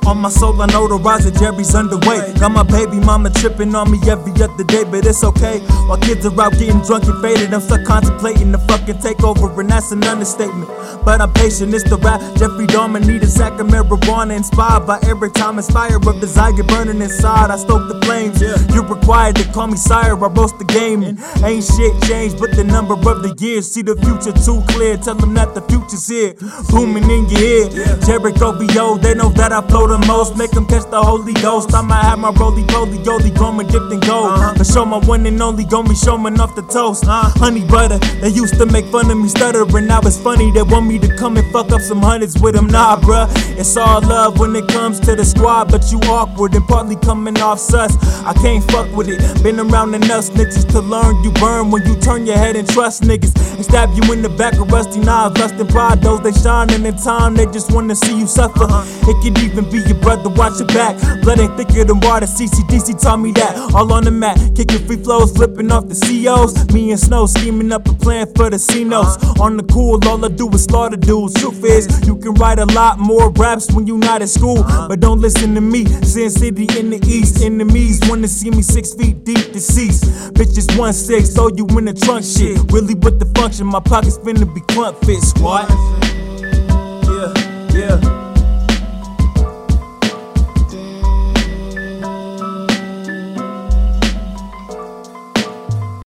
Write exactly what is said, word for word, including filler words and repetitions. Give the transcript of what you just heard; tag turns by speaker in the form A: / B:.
A: On my soul I know the rise of Jerry's underway. Got my baby mama tripping on me every other day, but it's okay. While kids are out getting drunk and faded, I'm stuck contemplating the fucking takeover, and that's an understatement. But I'm patient, it's the rap. Jeffrey Dahmer need a sack of marijuana, inspired by every time fire of desire burning inside. I stoke the flames. Yeah. You're required to call me sire. I roast the game, and ain't shit changed but the number of the years. See the future too clear. Tell them that the future's here, booming in your ear. Yeah. Jericho B O, they know that I flow the most. Make them catch the Holy Ghost. I might have my roly poly, yoly, growing dipped in gold. Uh-huh. But show my one and only, gon' be showing off the toast. Uh, honey butter, they used to make fun of me stuttering. Now it's funny, they want me to come and fuck up some hundreds with them. Nah, bruh, it's all love when it comes to the squad, but you awkward and partly coming off sus. I can't fuck with it. Been around enough snitches to learn you burn when you turn your head and trust niggas and stab you in the back with rusty knives. Lust and pride, those they shining in time, they just wanna see you suffer. Uh-huh. It could even be your brother, watch your back. Blood ain't thicker than water, C C D C taught me that. All on the mat, kicking free flows, flipping off the C Os. Me and Snow scheming up a plan for the C-Notes. Uh-huh. On the cool, all I do is slaughter dudes. Truth is, you can write a lot more raps when you not at school, uh-huh. but don't listen to me. Sin City in the east, enemies wanna see me six feet deep deceased. Bitches one six, throw you in the trunk shit. Really what the function, my pockets finna be clump fit, squad. Yeah, yeah.